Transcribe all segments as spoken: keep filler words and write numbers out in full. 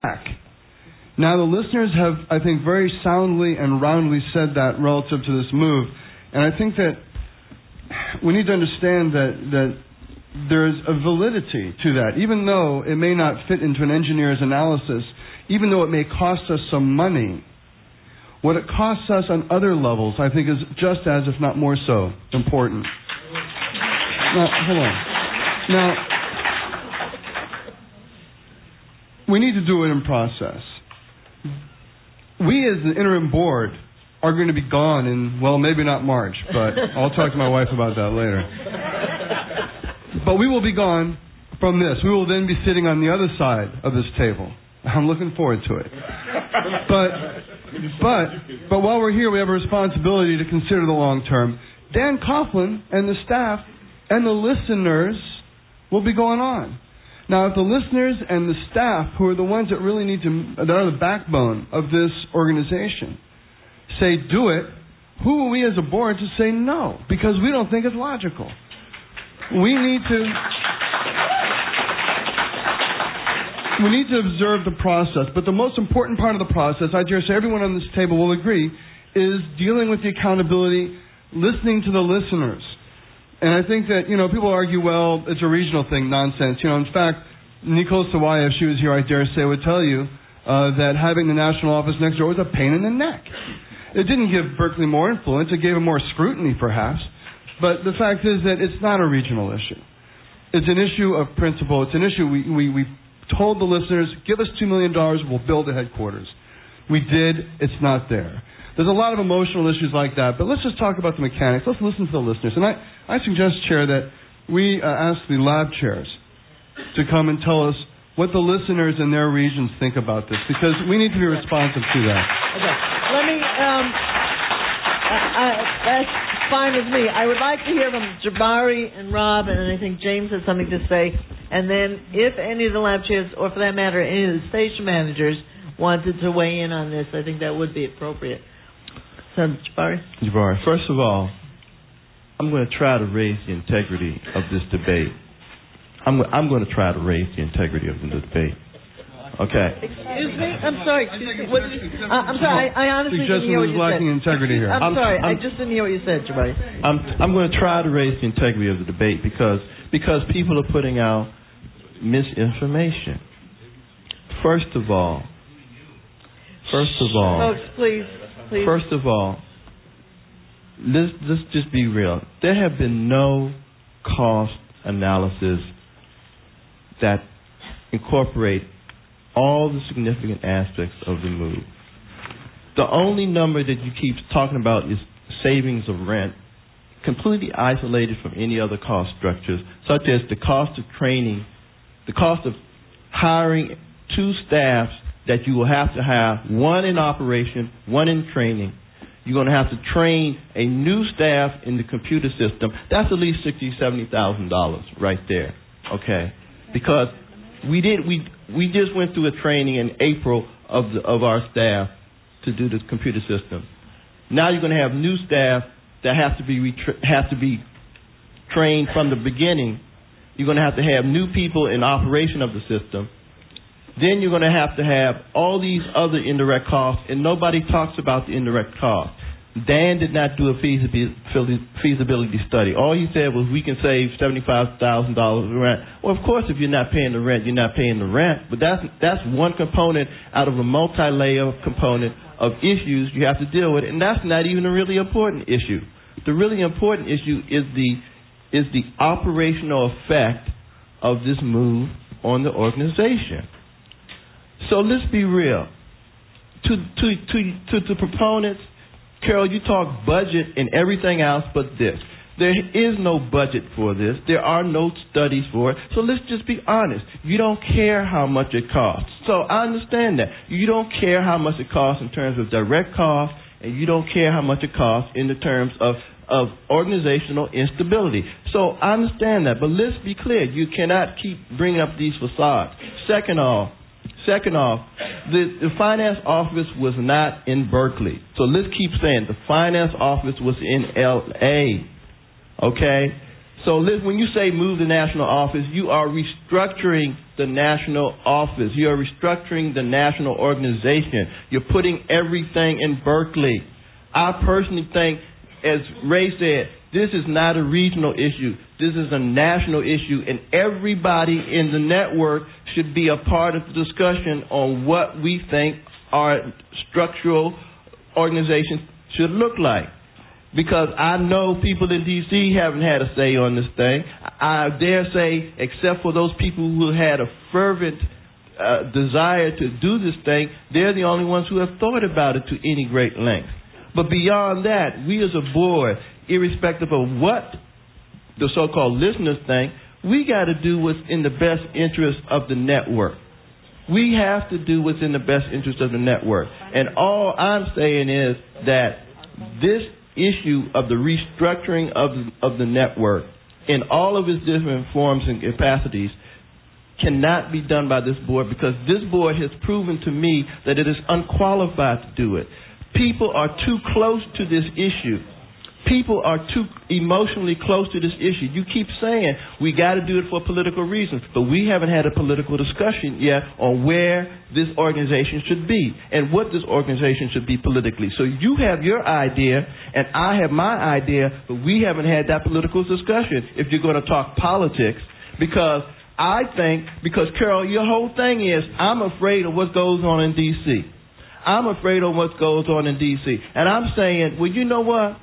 back. Now, the listeners have, I think, very soundly and roundly said that relative to this move. And I think that we need to understand that, that there's a validity to that. Even though it may not fit into an engineer's analysis, even though it may cost us some money, what it costs us on other levels, I think, is just as, if not more so, important. Now, hold on. Now, we need to do it in process. We, as the interim board, are going to be gone in, well, maybe not March, but I'll talk to my wife about that later. But we will be gone from this. We will then be sitting on the other side of this table. I'm looking forward to it. But, but, but while we're here, we have a responsibility to consider the long term. Dan Coughlin and the staff and the listeners will be going on. Now, if the listeners and the staff, who are the ones that really need to, that are the backbone of this organization, say do it, who are we as a board to say no? Because we don't think it's logical. We need to, we need to observe the process. But the most important part of the process, I dare say everyone on this table will agree, is dealing with the accountability, listening to the listeners. And I think that, you know, people argue, well, it's a regional thing, nonsense. You know, in fact, Nicole Sawaya, if she was here, I dare say, would tell you uh, that having the national office next door was a pain in the neck. It didn't give Berkeley more influence. It gave it more scrutiny, perhaps. But the fact is that it's not a regional issue. It's an issue of principle. It's an issue we, we, we told the listeners, give us two million dollars, we'll build a headquarters. We did. It's not there. There's a lot of emotional issues like that, but let's just talk about the mechanics. Let's listen to the listeners. And I, I suggest, Chair, that we uh, ask the lab chairs to come and tell us what the listeners in their regions think about this, because we need to be responsive to that. Okay. Let me, um, I, I, that's fine with me. I would like to hear from Jabari and Rob, and I think James has something to say. And then if any of the lab chairs, or for that matter, any of the station managers wanted to weigh in on this, I think that would be appropriate. So, Jabari? Jabari, first of all, I'm going to try to raise the integrity of this debate. I'm, I'm going to try to raise the integrity of the debate. Okay. Excuse me? I'm sorry. Excuse me. What did you, uh, I'm sorry. I, I honestly didn't hear what you lacking said. integrity here. I'm, I'm sorry. I'm, I just didn't hear what you said, Jabari. I'm, I'm going to try to raise the integrity of the debate because, because people are putting out misinformation. First of all, first of all, folks, please. Please. First of all, let's, let's just be real. There have been no cost analysis that incorporate all the significant aspects of the move. The only number that you keep talking about is savings of rent, completely isolated from any other cost structures, such as the cost of training, the cost of hiring two staffs that you will have to have, one in operation, one in training. You're going to have to train a new staff in the computer system. That's at least sixty thousand dollars, seventy thousand dollars right there, okay? Because we did we we just went through a training in April of the, of our staff to do the computer system. Now you're going to have new staff that have to be retra- have to be trained from the beginning. You're going to have to have new people in operation of the system. Then you're going to have to have all these other indirect costs, and nobody talks about the indirect costs. Dan did not do a feasibility study. All he said was we can save seventy-five thousand dollars in rent. Well, of course, if you're not paying the rent, you're not paying the rent. But that's that's one component out of a multi-layer component of issues you have to deal with, and that's not even a really important issue. The really important issue is the is the operational effect of this move on the organization. So let's be real. To to to to the proponents, Carol, you talk budget and everything else but this. There is no budget for this. There are no studies for it. So let's just be honest. You don't care how much it costs. So I understand that. You don't care how much it costs in terms of direct costs, and you don't care how much it costs in the terms of, of organizational instability. So I understand that. But let's be clear. You cannot keep bringing up these facades. Second off, Second off, the, the finance office was not in Berkeley. So let's keep saying the finance office was in L A. Okay? So when you say move the national office, you are restructuring the national office. You are restructuring the national organization. You're putting everything in Berkeley. I personally think, as Ray said, this is not a regional issue. This is a national issue, and everybody in the network should be a part of the discussion on what we think our structural organization should look like. Because I know people in D C haven't had a say on this thing. I dare say, except for those people who had a fervent uh, desire to do this thing, they're the only ones who have thought about it to any great length. But beyond that, we as a board, irrespective of what the so-called listeners think, we got to do what's in the best interest of the network. We have to do what's in the best interest of the network. And all I'm saying is that this issue of the restructuring of the, of the network in all of its different forms and capacities cannot be done by this board, because this board has proven to me that it is unqualified to do it. People are too close to this issue. People are too emotionally close to this issue. You keep saying we got to do it for political reasons, but we haven't had a political discussion yet on where this organization should be and what this organization should be politically. So you have your idea and I have my idea, but we haven't had that political discussion if you're going to talk politics, because I think, because Carol, your whole thing is I'm afraid of what goes on in D C. I'm afraid of what goes on in D C. And I'm saying, well, you know what?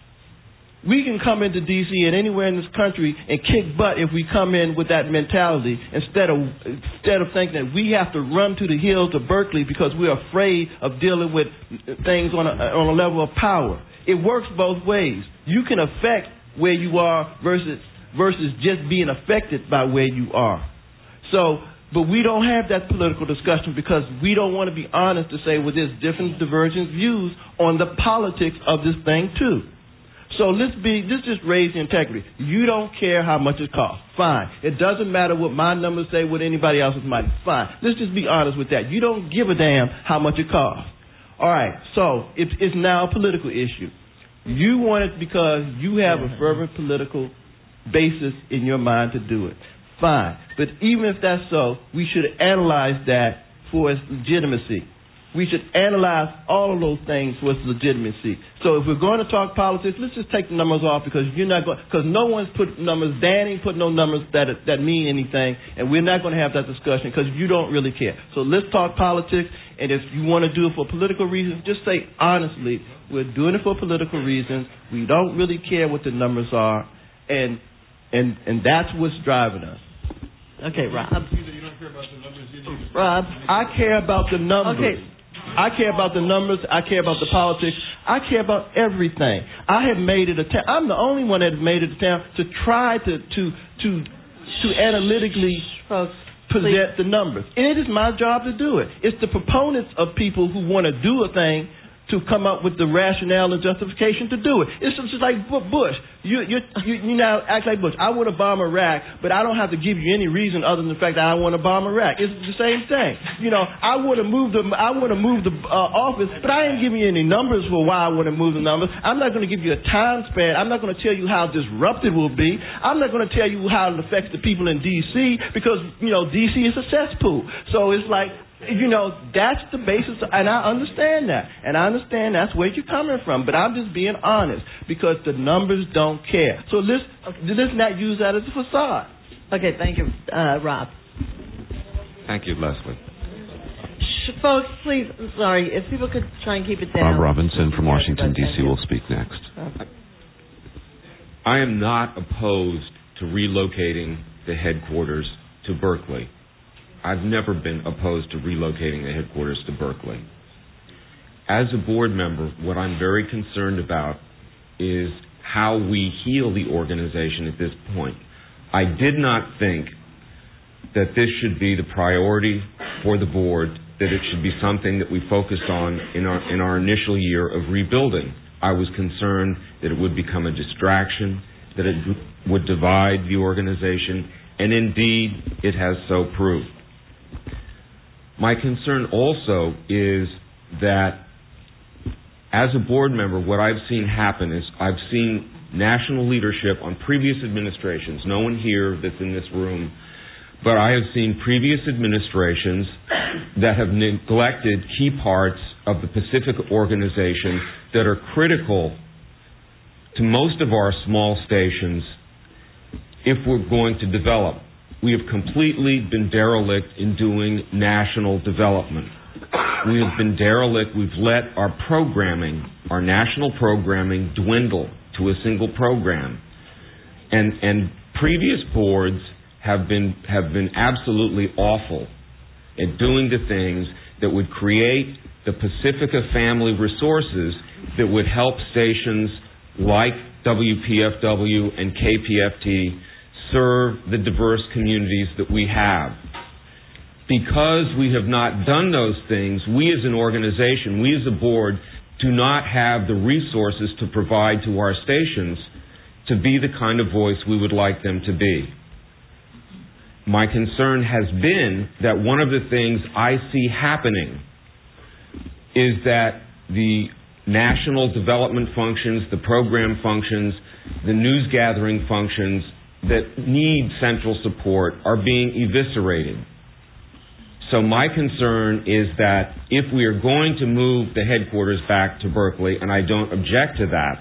We can come into D C and anywhere in this country and kick butt if we come in with that mentality, instead of instead of thinking that we have to run to the hills of Berkeley because we're afraid of dealing with things on a, on a level of power. It works both ways. You can affect where you are versus versus just being affected by where you are. So, but we don't have that political discussion because we don't want to be honest to say, well, there's different divergent views on the politics of this thing too. So let's be, let's just raise the integrity. You don't care how much it costs. Fine. It doesn't matter what my numbers say, what anybody else's might. Fine. Let's just be honest with that. You don't give a damn how much it costs. All right. So it's, it's now a political issue. You want it because you have a fervent political basis in your mind to do it. Fine. But even if that's so, we should analyze that for its legitimacy. We should analyze all of those things for its legitimacy. So if we're going to talk politics, let's just take the numbers off, because you're not going, because no one's put numbers. Dan ain't put no numbers that that mean anything, and we're not going to have that discussion because you don't really care. So let's talk politics, and if you want to do it for political reasons, just say honestly, we're doing it for political reasons. We don't really care what the numbers are, and and and that's what's driving us. Okay, Rob. You don't care about the numbers, you need to- Rob. I care about the numbers. Okay. I care about the numbers. I care about the politics. I care about everything. I have made it a town. I'm the only one that has made it a town to try to to to to analytically Folks, present please. the numbers. And it is my job to do it. It's the proponents of people who want to do a thing to come up with the rationale and justification to do it. It's just like Bush. You you you, you now act like Bush. I want to bomb Iraq, but I don't have to give you any reason other than the fact that I want to bomb Iraq. It's the same thing. You know, I want to move the I want to move the uh, office, but I ain't giving you any numbers for why I want to move the numbers. I'm not going to give you a time span. I'm not going to tell you how disruptive it will be. I'm not going to tell you how it affects the people in D C, because you know D C is a cesspool. So it's like, you know, that's the basis, and I understand that. And I understand that's where you're coming from, but I'm just being honest, because the numbers don't care. So let's, okay. let's not use that as a facade. Okay, thank you, uh, Rob. Thank you, Leslie. Sh- folks, please, I'm sorry, if people could try and keep it down. Bob Robinson from Washington, D C will speak next. Okay. I am not opposed to relocating the headquarters to Berkeley. I've never been opposed to relocating the headquarters to Berkeley. As a board member, what I'm very concerned about is how we heal the organization at this point. I did not think that this should be the priority for the board, that it should be something that we focused on in our, in our initial year of rebuilding. I was concerned that it would become a distraction, that it would divide the organization, and indeed it has so proved. My concern also is that as a board member, what I've seen happen is I've seen national leadership on previous administrations. No one here that's in this room, but I have seen previous administrations that have neglected key parts of the Pacific organization that are critical to most of our small stations if we're going to develop. We have completely been derelict in doing national development. We have been derelict. We've let our programming, our national programming, dwindle to a single program. And and previous boards have been have been absolutely awful at doing the things that would create the Pacifica family resources that would help stations like W P F W and K P F T serve the diverse communities that we have. Because we have not done those things, we as an organization, we as a board, do not have the resources to provide to our stations to be the kind of voice we would like them to be. My concern has been that one of the things I see happening is that the national development functions, the program functions, the news gathering functions that need central support are being eviscerated. So my concern is that if we are going to move the headquarters back to Berkeley, and I don't object to that,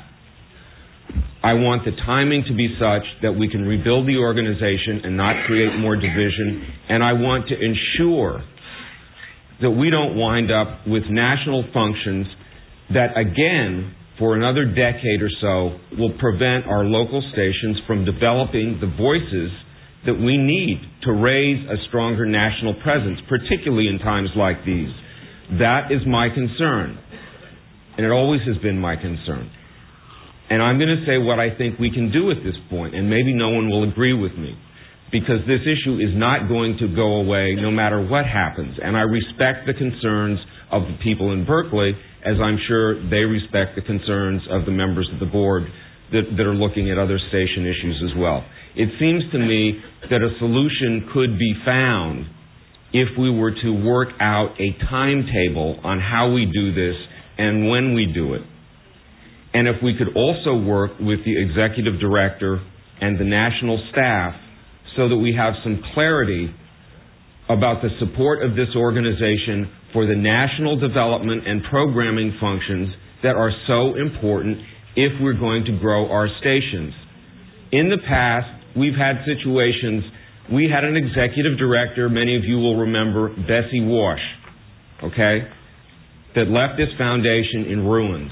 I want the timing to be such that we can rebuild the organization and not create more division, and I want to ensure that we don't wind up with national functions that, again, for another decade or so, will prevent our local stations from developing the voices that we need to raise a stronger national presence, particularly in times like these. That is my concern, and it always has been my concern. And I'm going to say what I think we can do at this point, and maybe no one will agree with me, because this issue is not going to go away no matter what happens. And I respect the concerns of the people in Berkeley, as I'm sure they respect the concerns of the members of the board that, that are looking at other station issues as well. It seems to me that a solution could be found if we were to work out a timetable on how we do this and when we do it. And if we could also work with the executive director and the national staff so that we have some clarity about the support of this organization for the national development and programming functions that are so important if we're going to grow our stations. In the past, we've had situations, we had an executive director, many of you will remember, Bessie Walsh, okay, that left this foundation in ruins.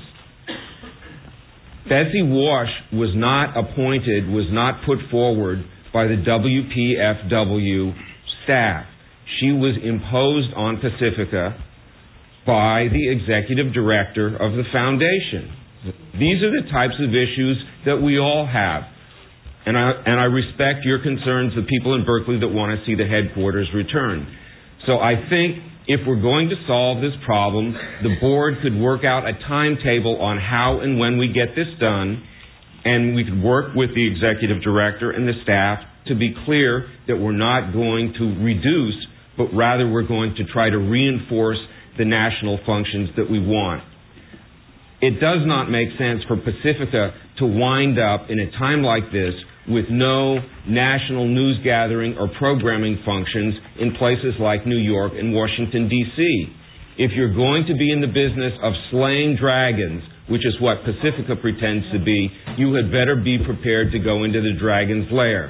Bessie Walsh was not appointed, was not put forward by the W P F W staff. She was imposed on Pacifica by the executive director of the foundation. These are the types of issues that we all have. And I, and I respect your concerns, the people in Berkeley that want to see the headquarters return. So I think if we're going to solve this problem, the board could work out a timetable on how and when we get this done, and we could work with the executive director and the staff to be clear that we're not going to reduce, but rather we're going to try to reinforce the national functions that we want. It does not make sense for Pacifica to wind up in a time like this with no national news gathering or programming functions in places like New York and Washington, D C If you're going to be in the business of slaying dragons, which is what Pacifica pretends to be, you had better be prepared to go into the dragon's lair.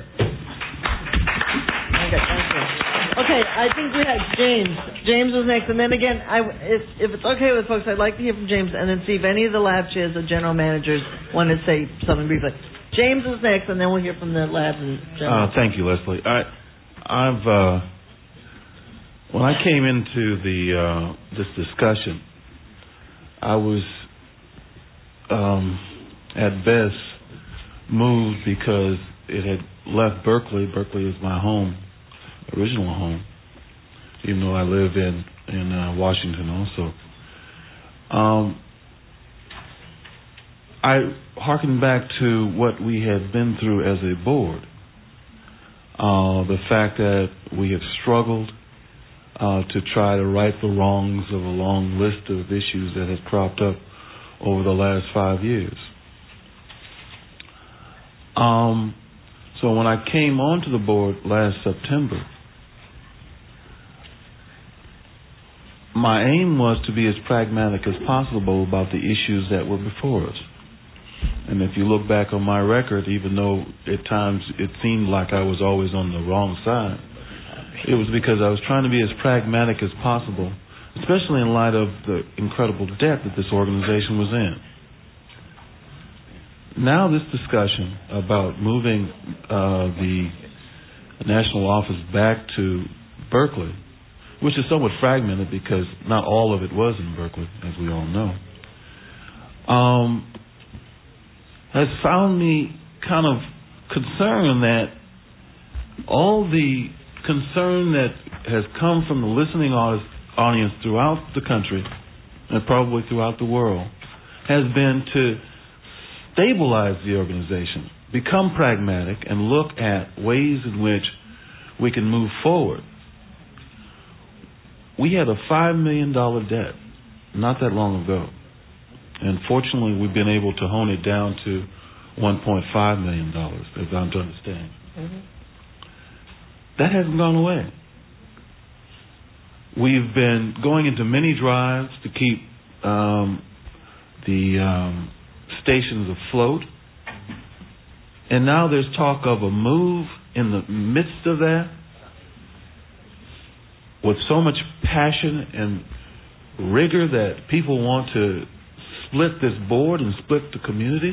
Okay, thank you. Okay, I think we have James. James was next, and then again, I, if, if it's okay with folks, I'd like to hear from James, and then see if any of the lab chairs or general managers want to say something briefly. James is next, and then we'll hear from the labs and general. Uh, thank you, Leslie. I, I've uh, when I came into the uh, this discussion, I was um, at best moved because it had left Berkeley. Berkeley is my home, original home, even though I live in in uh, Washington also. Um, I harken back to what we had been through as a board. Uh, the fact that we have struggled uh, to try to right the wrongs of a long list of issues that have cropped up over the last five years. Um, so when I came onto the board last September, my aim was to be as pragmatic as possible about the issues that were before us. And if you look back on my record, even though at times it seemed like I was always on the wrong side, it was because I was trying to be as pragmatic as possible, especially in light of the incredible debt that this organization was in. Now this discussion about moving uh, the national office back to Berkeley, which is somewhat fragmented because not all of it was in Berkeley, as we all know, um, has found me kind of concerned that all the concern that has come from the listening audience throughout the country and probably throughout the world has been to stabilize the organization, become pragmatic, and look at ways in which we can move forward. We had a five million dollars debt not that long ago. And fortunately, we've been able to hone it down to one point five million dollars, as I'm to understand. Mm-hmm. That hasn't gone away. We've been going into many drives to keep um, the um, stations afloat. And now there's talk of a move in the midst of that with so much passion and rigor that people want to split this board and split the community.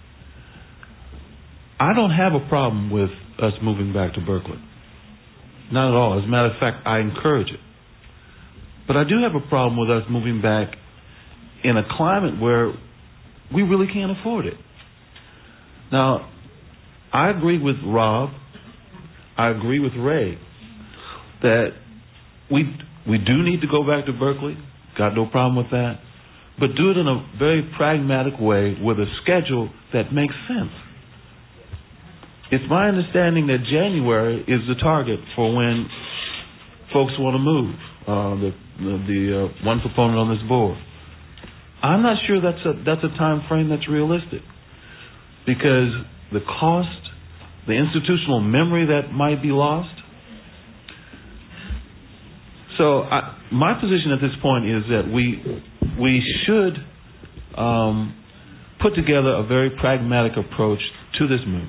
I don't have a problem with us moving back to Berkeley. Not at all. As a matter of fact, I encourage it. But I do have a problem with us moving back in a climate where we really can't afford it. Now, I agree with Rob, I agree with Ray, that we we do need to go back to Berkeley. Got no problem with that. But do it in a very pragmatic way with a schedule that makes sense. It's my understanding that January is the target for when folks want to move, uh, the the, the uh, one proponent on this board. I'm not sure that's a that's a time frame that's realistic, because the cost, the institutional memory that might be lost. So I, my position at this point is that we we should um, put together a very pragmatic approach to this move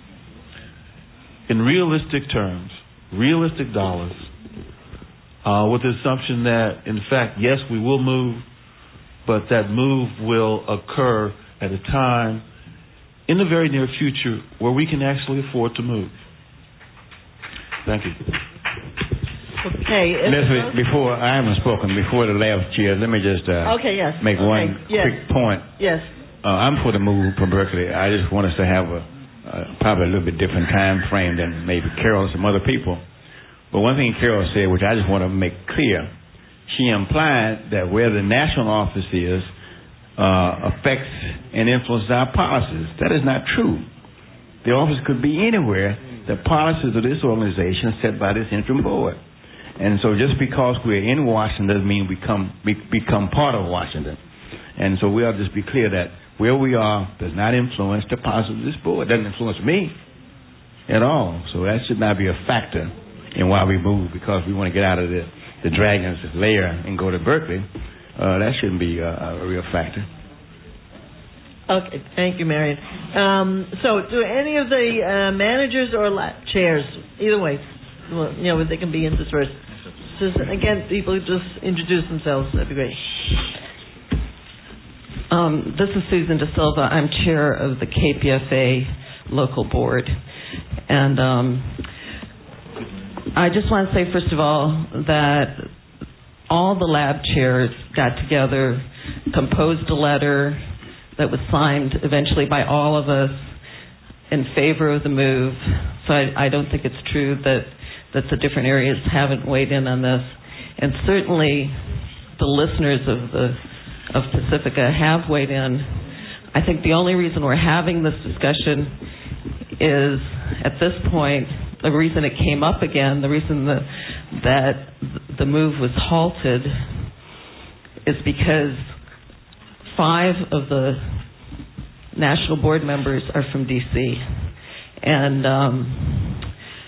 in realistic terms, realistic dollars, uh, with the assumption that, in fact, yes, we will move, but that move will occur at a time in the very near future where we can actually afford to move. Thank you. Okay. Leslie, before I haven't spoken, before the last chair, let me just uh, okay, yes. make okay. one yes. quick point. Yes. Uh, I'm for the move from Berkeley. I just want us to have a uh, probably a little bit different time frame than maybe Carol and some other people. But one thing Carol said, which I just want to make clear, she implied that where the national office is uh, affects and influences our policies. That is not true. The office could be anywhere. The policies of this organization are set by this interim board. And so just because we're in Washington doesn't mean we become, we become part of Washington. And so we ought to just be clear that where we are does not influence the policies of this board. It doesn't influence me at all. So that should not be a factor in why we move, because we want to get out of the, the dragon's lair and go to Berkeley. Uh, that shouldn't be a, a real factor. Okay, thank you, Marion. Um, so do any of the uh, managers or lab chairs, either way, well, you know, they can be interspersed. Just, again, people just introduce themselves. That'd be great. Um, this is Susan De Silva. I'm chair of the K P F A local board. And um, I just want to say, first of all, that all the lab chairs got together, composed a letter that was signed eventually by all of us in favor of the move. So I, I don't think it's true that, that the different areas haven't weighed in on this. And certainly the listeners of the of Pacifica have weighed in. I think the only reason we're having this discussion is, at this point, the reason it came up again, the reason the, that the move was halted is because five of the national board members are from D C And um,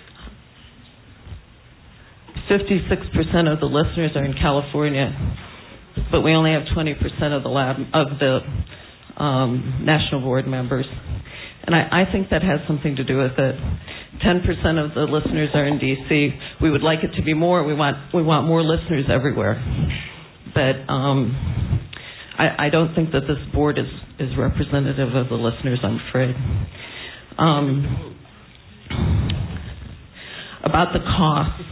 fifty-six percent of the listeners are in California, but we only have twenty percent of the lab of the um, national board members. And I, I think that has something to do with it. ten percent of the listeners are in D C. We would like it to be more. We want we want more listeners everywhere. But um, I, I don't think that this board is, is representative of the listeners, I'm afraid. Um, about the cost.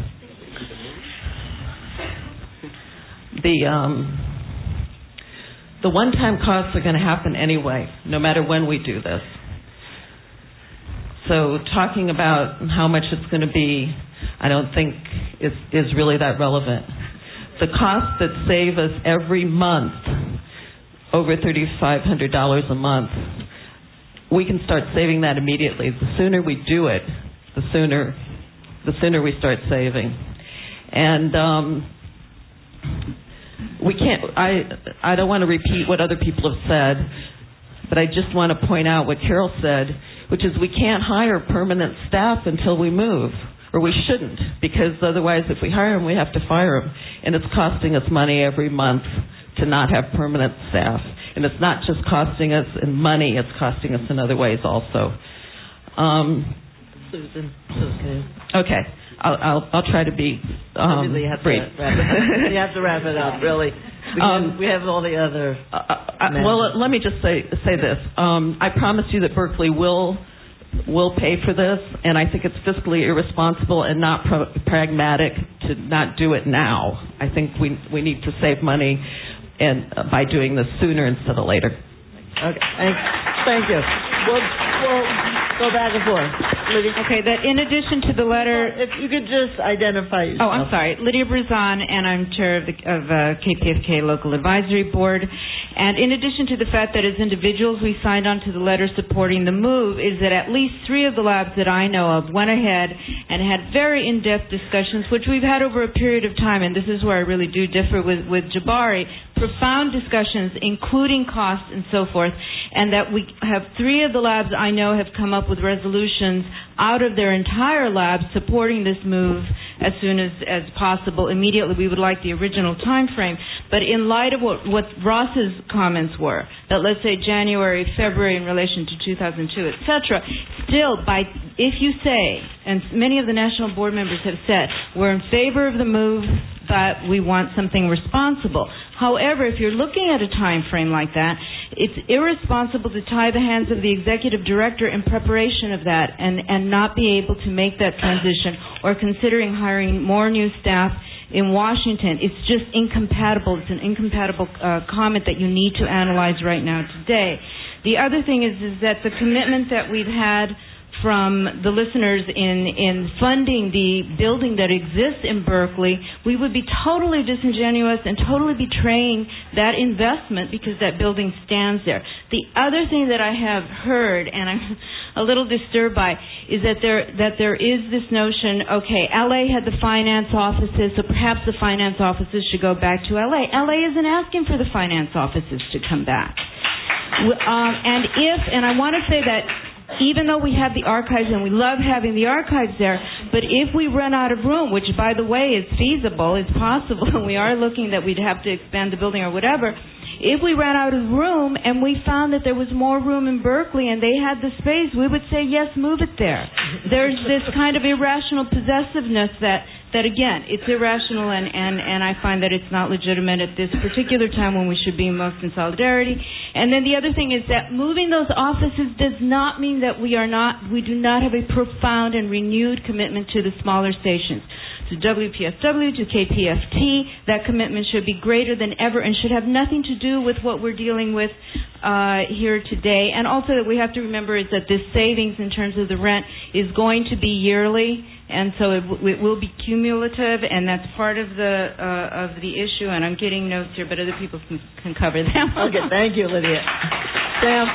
The um, the one-time costs are going to happen anyway, no matter when we do this. So talking about how much it's going to be, I don't think is is really that relevant. The costs that save us every month, over thirty-five hundred dollars a month, we can start saving that immediately. The sooner we do it, the sooner the sooner we start saving. And um, we can't. I I don't want to repeat what other people have said, but I just want to point out what Carol said, which is we can't hire permanent staff until we move, or we shouldn't, because otherwise if we hire them, we have to fire them. And it's costing us money every month to not have permanent staff. And it's not just costing us in money, it's costing us in other ways also. Um, Susan, Susan. Okay, I'll, I'll, I'll try to be um, you have brief. To wrap it up. You have to wrap it up, really. Um, we have all the other... Uh, uh, well, let me just say say this. Um, I promise you that Berkeley will will pay for this, and I think it's fiscally irresponsible and not pro- pragmatic to not do it now. I think we we need to save money and uh, by doing this sooner instead of later. Okay, thank, thank you. We'll, we'll go back and forth. Lydia. Okay, that in addition to the letter... If you could just identify yourself. Oh, I'm sorry. Lydia Bruzon, and I'm chair of the of, uh, K P F K Local Advisory Board. And in addition to the fact that as individuals we signed on to the letter supporting the move, is that at least three of the labs that I know of went ahead and had very in-depth discussions, which we've had over a period of time, and this is where I really do differ with, with Jabari, profound discussions, including costs and so forth, and that we have three of the labs I know have come up with resolutions out of their entire lab supporting this move as soon as, as possible. Immediately, we would like the original time frame. But in light of what, what Ross's comments were, that let's say January, February in relation to two thousand two, et cetera, still, by if you say, and many of the national board members have said, we're in favor of the move, but we want something responsible. However, if you're looking at a time frame like that, it's irresponsible to tie the hands of the executive director in preparation of that and, and not be able to make that transition or considering hiring more new staff in Washington. It's just incompatible. It's an incompatible uh, comment that you need to analyze right now today. The other thing is, is that the commitment that we've had from the listeners in, in funding the building that exists in Berkeley, we would be totally disingenuous and totally betraying that investment because that building stands there. The other thing that I have heard, and I'm a little disturbed by, is that there that there is this notion, okay, L A had the finance offices, so perhaps the finance offices should go back to L A. L A isn't asking for the finance offices to come back. Um, and if, and I want to say that even though we have the archives and we love having the archives there, but if we run out of room, which by the way is feasible, it's possible, and we are looking that we'd have to expand the building or whatever, if we ran out of room and we found that there was more room in Berkeley and they had the space, we would say, yes, move it there. There's this kind of irrational possessiveness that, that again, it's irrational and, and, and I find that it's not legitimate at this particular time when we should be most in solidarity. And then the other thing is that moving those offices does not mean that we are not, we do not have a profound and renewed commitment to the smaller stations. To W P F W, to K P F T, that commitment should be greater than ever and should have nothing to do with what we're dealing with uh, here today. And also that we have to remember is that this savings in terms of the rent is going to be yearly, and so it, w- it will be cumulative, and that's part of the uh, of the issue. And I'm getting notes here, but other people can, can cover them. Okay, thank you, Lydia. Sam.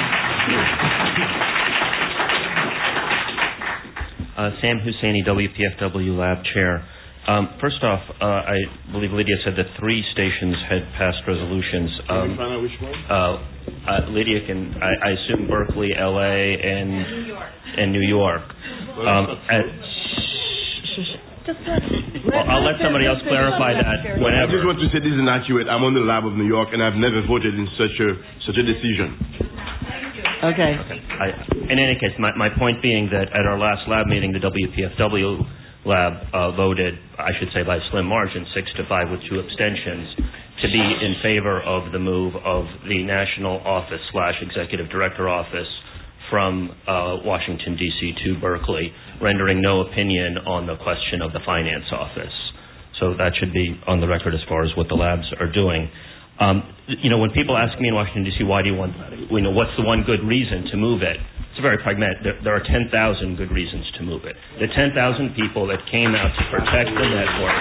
Uh, Sam Husseini, W P F W Lab Chair. Um, first off, uh, I believe Lydia said that three stations had passed resolutions. Can um, you find out which one? Uh, uh, Lydia can, I, I assume Berkeley, L A, and New York. And New York. Um, and, Just let, well, I'll let somebody else clarify that whenever. I just want to say this is inaccurate. I'm on the lab of New York, and I've never voted in such a such a decision. Okay. okay. I, in any case, my, my point being that at our last lab meeting, the W P F W lab uh, voted, I should say by slim margin, six to five with two abstentions, to be in favor of the move of the national office slash executive director office from uh, Washington, D C to Berkeley, rendering no opinion on the question of the finance office. So that should be on the record as far as what the labs are doing. Um, you know, when people ask me in Washington, D C, why do you want, you know, what's the one good reason to move it? It's very pragmatic. There, there are ten thousand good reasons to move it. The ten thousand people that came out to protect the network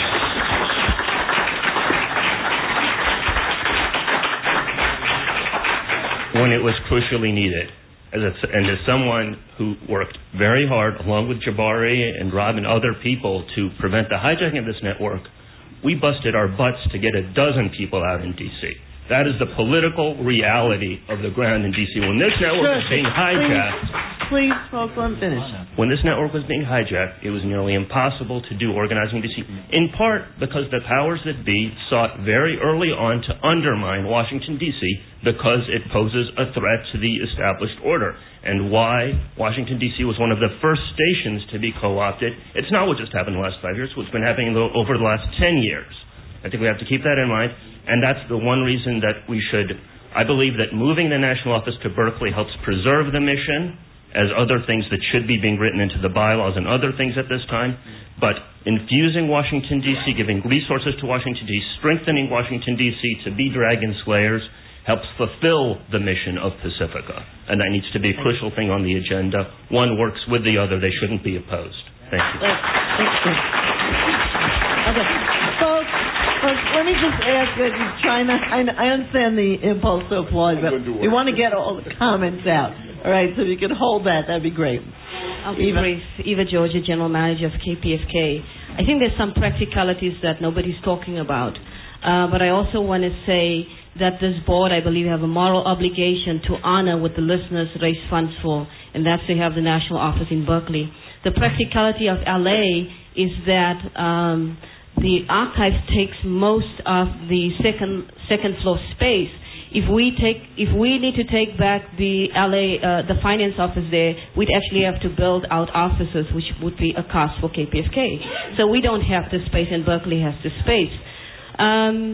when it was crucially needed. As a, and as someone who worked very hard, along with Jabari and Rob and other people, to prevent the hijacking of this network, we busted our butts to get a dozen people out in D C. That is the political reality of the ground in D C. When this network sure. was being hijacked... Please, folks, let me finish. When this network was being hijacked, it was nearly impossible to do organizing in D C, in part because the powers that be sought very early on to undermine Washington, D C, because it poses a threat to the established order. And why Washington, D C was one of the first stations to be co-opted. It's not what just happened in the last five years, what's been happening over the last ten years. I think we have to keep that in mind, and that's the one reason that we should, I believe that moving the national office to Berkeley helps preserve the mission, as other things that should be being written into the bylaws and other things at this time, but infusing Washington, D C, giving resources to Washington, D C, strengthening Washington, D C to be dragon slayers helps fulfill the mission of Pacifica. And that needs to be a crucial thing on the agenda. One works with the other. They shouldn't be opposed. Thank you. Thank you. Okay. Folks, folks, let me just ask that you try not, I, I understand the impulse to applaud, but we want to get all the comments out. All right, so if you could hold that, that'd be great. I'll be brief. Eva Georgia, General Manager of K P F K. I think there's some practicalities that nobody's talking about. Uh, but I also want to say that this board, I believe, have a moral obligation to honor what the listeners raise funds for, and that's to have the national office in Berkeley. The practicality of L A is that um, the archive takes most of the second second floor space. If we take, if we need to take back the L A, uh, the finance office there, we'd actually have to build out offices, which would be a cost for K P F K. So we don't have the space, and Berkeley has the space. Um,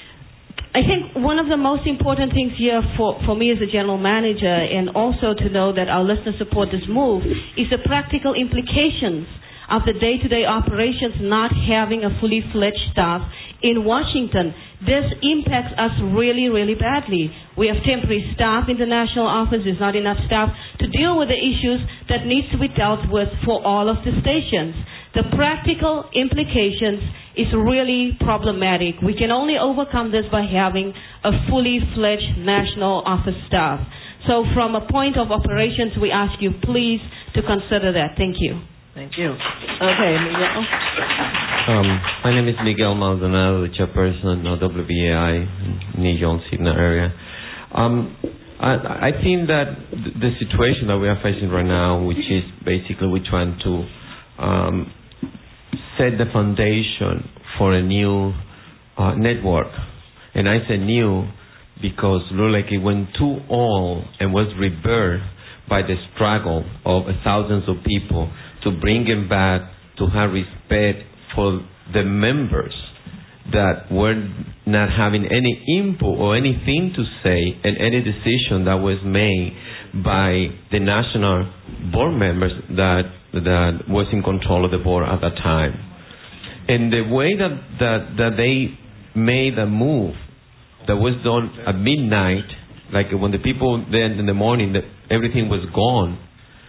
I think one of the most important things here for, for me as a general manager, and also to know that our listeners support this move, is the practical implications of the day-to-day operations not having a fully fledged staff in Washington. This impacts us really, really badly. We have temporary staff in the national office. There's not enough staff to deal with the issues that needs to be dealt with for all of the stations. The practical implications is really problematic. We can only overcome this by having a fully fledged national office staff. So from a point of operations, we ask you please to consider that. Thank you. Thank you. Okay, Miguel. Um, my name is Miguel Maldonado, the chairperson of W B A I in New York Signa area. Um, I, I think that the situation that we are facing right now, which is basically we're trying to um, set the foundation for a new uh, network. And I say new because it looked like it went too old and was rebirthed by the struggle of thousands of people to bring him back, to have respect for the members that were not having any input or anything to say in any decision that was made by the national board members that that was in control of the board at that time. And the way that, that, that they made a move that was done at midnight, like when the people then in the morning, that everything was gone.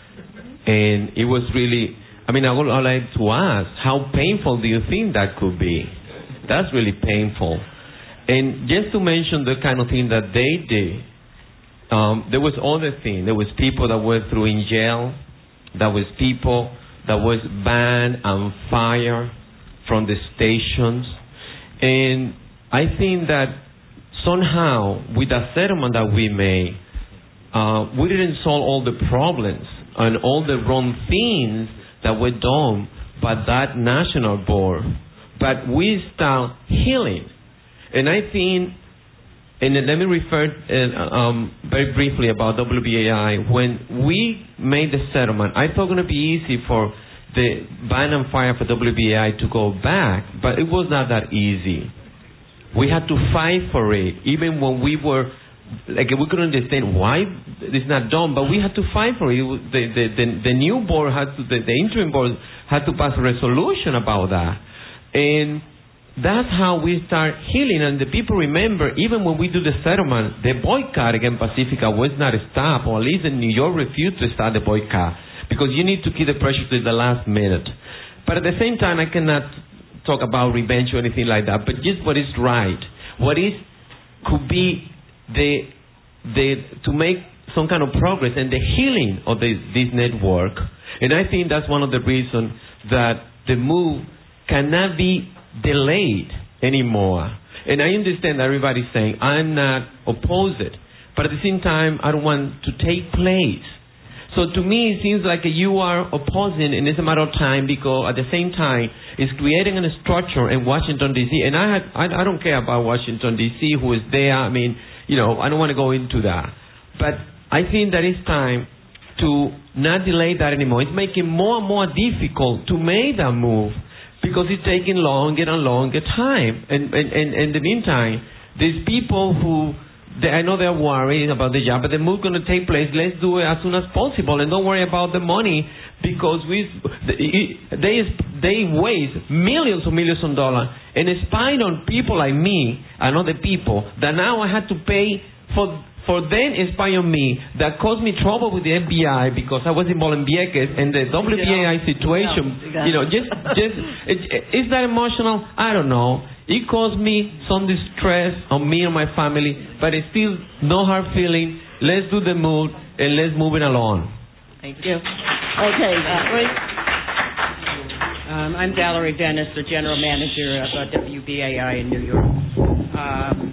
And it was really, I mean, I would like to ask, how painful do you think that could be? That's really painful. And just to mention the kind of thing that they did, um, there was other things. There was people that were through in jail. There was people that was banned and fired from the stations. And I think that somehow, with the settlement that we made, uh, we didn't solve all the problems and all the wrong things that were done by that national board. But we start healing. And I think, and let me refer uh, um, very briefly about W B A I. When we made the settlement, I thought it was going to be easy for the Band and Fire for W B A I to go back, but it was not that easy. We had to fight for it, even when we were, like, we couldn't understand why it's not done, but we had to fight for it. The, the, the, the new board had to, the, the interim board had to pass a resolution about that. And that's how we start healing. And the people remember, even when we do the settlement, the boycott against Pacifica was not stopped, or at least in New York refused to start the boycott, because you need to keep the pressure to the last minute. But at the same time, I cannot talk about revenge or anything like that, but just what is right, what is could be the the to make some kind of progress and the healing of the, this network. And I think that's one of the reasons that the move cannot be delayed anymore. And I understand everybody's saying I'm not opposed, but at the same time I don't want to take place. So to me, it seems like you are opposing, and it's a matter of time, because at the same time, it's creating a structure in Washington, D C And I, had, I, I don't care about Washington, D C, who is there. I mean, you know, I don't want to go into that. But I think that it's time to not delay that anymore. It's making more and more difficult to make that move, because it's taking longer and longer time. And, and, and, and in the meantime, there's people who... They, I know they're worried about the job, but the move is going to take place. Let's do it as soon as possible, and don't worry about the money, because we they they waste millions and millions of dollars, and it's spying on people like me and other people that now I had to pay for for them spying on me, that caused me trouble with the F B I because I was involved in Vieques and the W B A I situation. You know, just just it, is that emotional? I don't know. It caused me some distress on me and my family, but it's still no hard feeling. Let's do the move and let's move it along. Thank you. Okay, Valerie. Um, I'm Valerie Dennis, the general manager of uh, W B A I in New York. Um,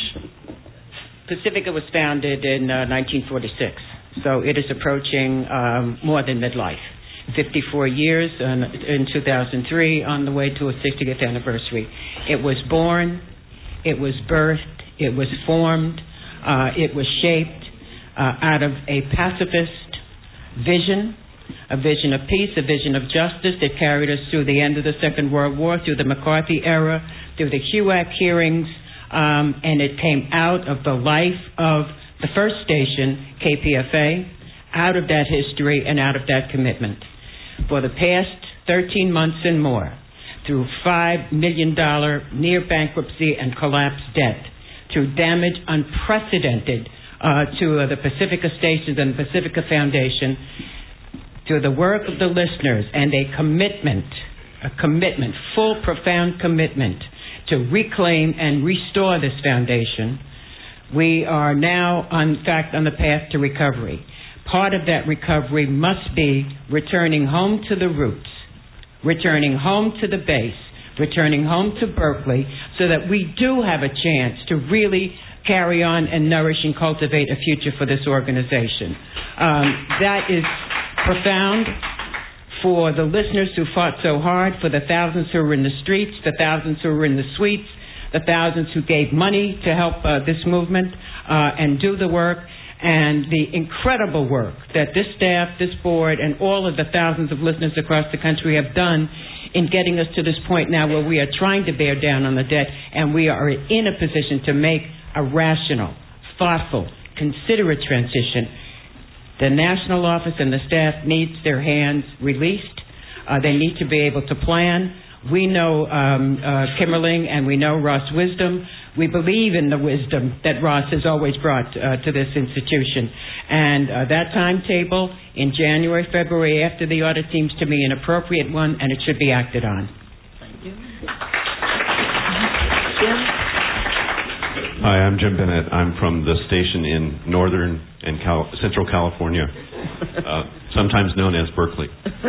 Pacifica was founded in uh, nineteen forty-six, so it is approaching um, more than midlife. fifty-four years in, in two thousand three, on the way to a sixtieth anniversary. It was born, it was birthed, it was formed, uh, it was shaped uh, out of a pacifist vision, a vision of peace, a vision of justice that carried us through the end of the Second World War, through the McCarthy era, through the H U A C hearings, um, and it came out of the life of the first station, K P F A, out of that history and out of that commitment. For the past thirteen months and more, through five million dollars near bankruptcy and collapse debt, through damage unprecedented uh, to uh, the Pacifica stations and the Pacifica Foundation, through the work of the listeners and a commitment, a commitment, full, profound commitment to reclaim and restore this foundation, we are now, on, in fact, on the path to recovery. Part of that recovery must be returning home to the roots, returning home to the base, returning home to Berkeley, so that we do have a chance to really carry on and nourish and cultivate a future for this organization. Um, that is profound for the listeners who fought so hard, for the thousands who were in the streets, the thousands who were in the suites, the thousands who gave money to help uh, this movement uh, and do the work, and the incredible work that this staff, this board, and all of the thousands of listeners across the country have done in getting us to this point now where we are trying to bear down on the debt, and we are in a position to make a rational, thoughtful, considerate transition. The national office and the staff needs their hands released. Uh, they need to be able to plan. We know um, uh, Kimmerling and we know Ross Wisdom. We believe in the wisdom that Ross has always brought uh, to this institution. And uh, that timetable in January, February after the audit seems to me an appropriate one, and it should be acted on. Thank you. Jim? Hi, I'm Jim Bennett. I'm from the station in Northern and Cal- Central California, uh, sometimes known as Berkeley. Uh,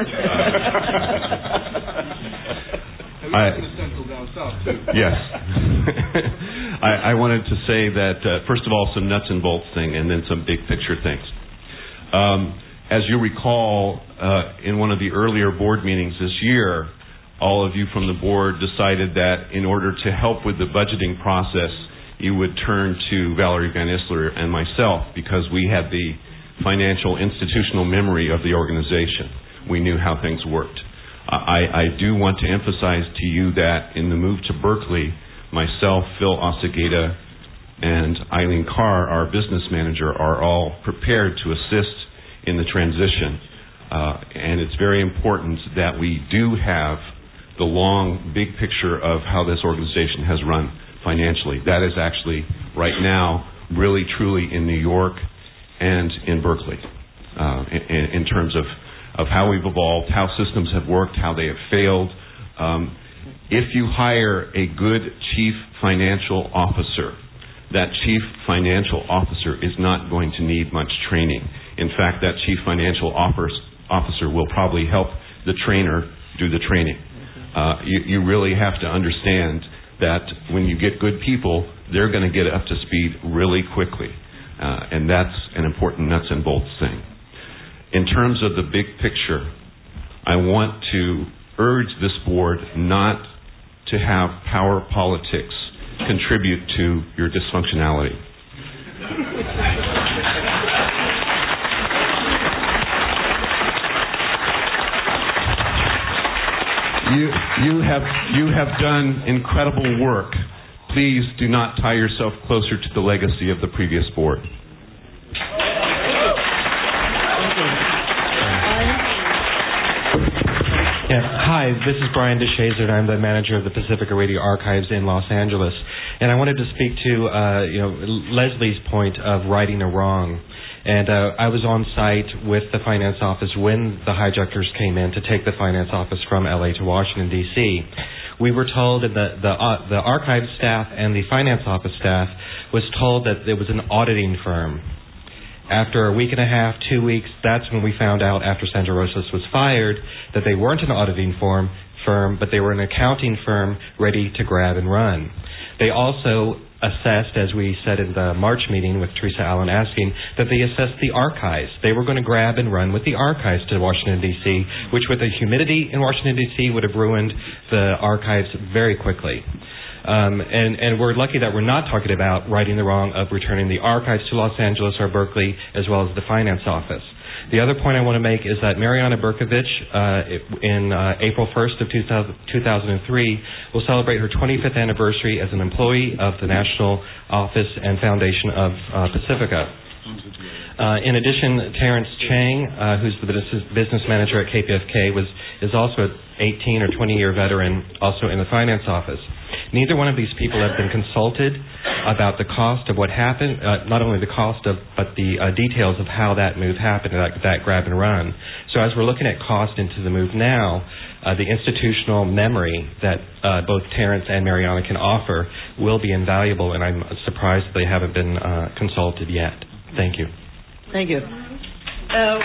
I, yes. I, I wanted to say that, uh, first of all, some nuts and bolts thing, and then some big picture things. Um, as you recall, uh, in one of the earlier board meetings this year, all of you from the board decided that in order to help with the budgeting process, you would turn to Valerie Van Isler and myself because we had the financial institutional memory of the organization. We knew how things worked. I, I do want to emphasize to you that in the move to Berkeley, myself, Phil Osageda, and Eileen Carr, our business manager, are all prepared to assist in the transition. Uh, and it's very important that we do have the long, big picture of how this organization has run financially. That is actually, right now, really, truly in New York and in Berkeley, uh, in, in terms of, of how we've evolved, how systems have worked, how they have failed. Um, if you hire a good chief financial officer, that chief financial officer is not going to need much training. In fact, that chief financial officer will probably help the trainer do the training. Uh, you, you really have to understand that when you get good people, they're going to get up to speed really quickly. Uh, and that's an important nuts and bolts thing. In terms of the big picture, I want to urge this board not to have power politics contribute to your dysfunctionality. You, you have you have done incredible work. Please do not tie yourself closer to the legacy of the previous board. Yeah. Hi, this is Brian DeShazer, and I'm the manager of the Pacifica Radio Archives in Los Angeles. And I wanted to speak to uh, you know Leslie's point of righting a wrong. And uh, I was on site with the finance office when the hijackers came in to take the finance office from L A to Washington, D C We were told that the, the, uh, the archive staff and the finance office staff was told that it was an auditing firm. After a week and a half, two weeks, that's when we found out after Sandra Rosas was fired that they weren't an auditing firm, firm, but they were an accounting firm ready to grab and run. They also assessed, as we said in the March meeting with Teresa Allen asking, that they assessed the archives. They were going to grab and run with the archives to Washington, D C, which with the humidity in Washington, D C would have ruined the archives very quickly. Um, and, and we're lucky that we're not talking about righting the wrong of returning the archives to Los Angeles or Berkeley, as well as the finance office. The other point I want to make is that Mariana Berkovich, uh, in uh, April first of two thousand three, will celebrate her twenty-fifth anniversary as an employee of the National Office and Foundation of uh, Pacifica. Uh, in addition, Terrence Chang, uh, who's the business, business manager at K P F K, was is also an eighteen or twenty year veteran, also in the finance office. Neither one of these people have been consulted about the cost of what happened, uh, not only the cost of, but the uh, details of how that move happened, that, that grab and run. So as we're looking at cost into the move now, uh, the institutional memory that uh, both Terrence and Mariana can offer will be invaluable, and I'm surprised that they haven't been uh, consulted yet. Thank you. Thank you. Uh,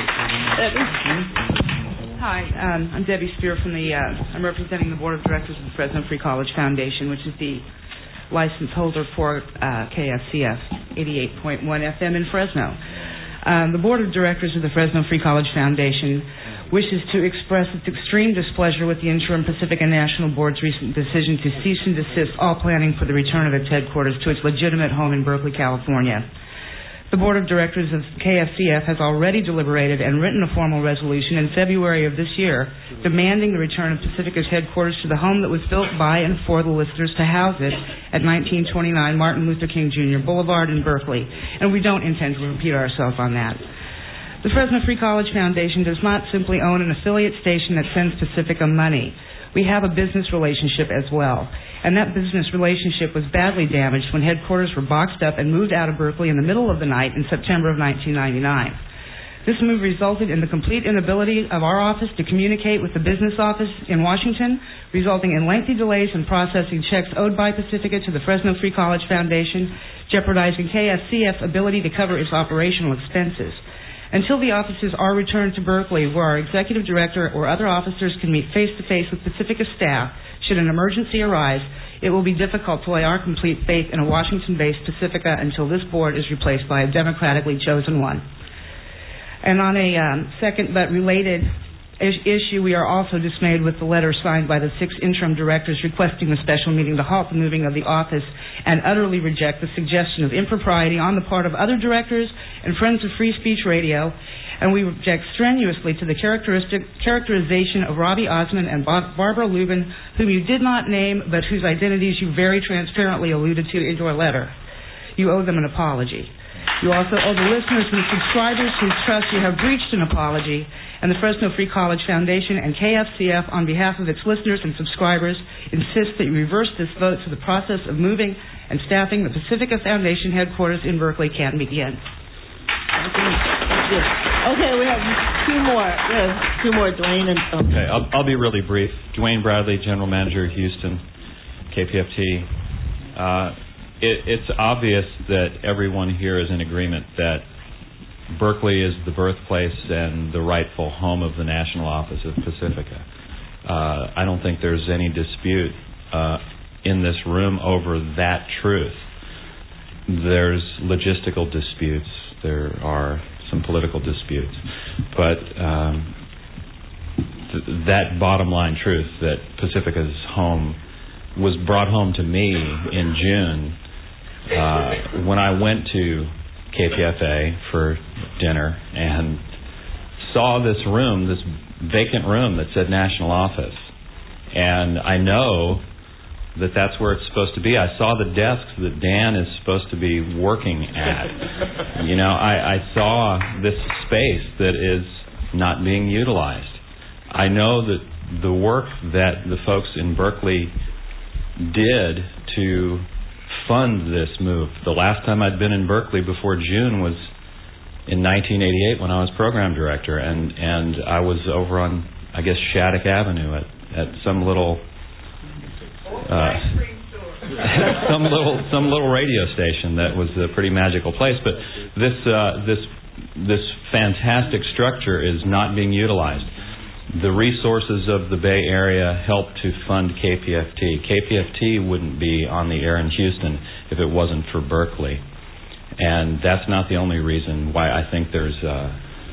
Hi, um, I'm Debbie Spear from the, uh, I'm representing the Board of Directors of the Fresno Free College Foundation, which is the license holder for uh, K F C F eighty-eight point one F M in Fresno. Um, the Board of Directors of the Fresno Free College Foundation wishes to express its extreme displeasure with the Interim Pacifica National Board's recent decision to cease and desist all planning for the return of its headquarters to its legitimate home in Berkeley, California. The Board of Directors of K F C F has already deliberated and written a formal resolution in February of this year demanding the return of Pacifica's headquarters to the home that was built by and for the listeners to house it at nineteen twenty-nine Martin Luther King Junior Boulevard in Berkeley, and we don't intend to repeat ourselves on that. The Fresno Free College Foundation does not simply own an affiliate station that sends Pacifica money. We have a business relationship as well. And that business relationship was badly damaged when headquarters were boxed up and moved out of Berkeley in the middle of the night in September of nineteen ninety-nine. This move resulted in the complete inability of our office to communicate with the business office in Washington, resulting in lengthy delays in processing checks owed by Pacifica to the Fresno Free College Foundation, jeopardizing K F C F's ability to cover its operational expenses. Until the offices are returned to Berkeley, where our executive director or other officers can meet face-to-face with Pacifica staff, should an emergency arise, it will be difficult to lay our complete faith in a Washington-based Pacifica until this board is replaced by a democratically chosen one. And on a um, second but related is- issue, we are also dismayed with the letter signed by the six interim directors requesting a special meeting to halt the moving of the office and utterly reject the suggestion of impropriety on the part of other directors and Friends of Free Speech Radio. And we object strenuously to the characteristic characterization of Robbie Osmond and Bob, Barbara Lubin, whom you did not name, but whose identities you very transparently alluded to in your letter. You owe them an apology. You also owe the listeners and subscribers whose trust you have breached an apology, and the Fresno Free College Foundation and K F C F, on behalf of its listeners and subscribers, insist that you reverse this vote so the process of moving and staffing the Pacifica Foundation headquarters in Berkeley can begin. Okay, we have two more. We have two more, Dwayne and um, Okay, I'll, I'll be really brief. Dwayne Bradley, General Manager, Houston, K P F T. Uh, it, it's obvious that everyone here is in agreement that Berkeley is the birthplace and the rightful home of the National Office of Pacifica. Uh, I don't think there's any dispute uh, in this room over that truth. There's logistical disputes. There are some political disputes. But um, th- that bottom line truth that Pacifica's home was brought home to me in June uh, when I went to K P F A for dinner and saw this room, this vacant room that said National Office. And I know that that's where it's supposed to be. I saw the desks that Dan is supposed to be working at. You know, I, I saw this space that is not being utilized. I know that the work that the folks in Berkeley did to fund this move. The last time I'd been in Berkeley before June was in nineteen eighty-eight when I was program director, and, and I was over on, I guess, Shattuck Avenue at, at some little... Uh, some little some little radio station that was a pretty magical place, but this uh, this this fantastic structure is not being utilized. The resources of the Bay Area help to fund K P F T. K P F T wouldn't be on the air in Houston if it wasn't for Berkeley, and that's not the only reason why I think there's uh,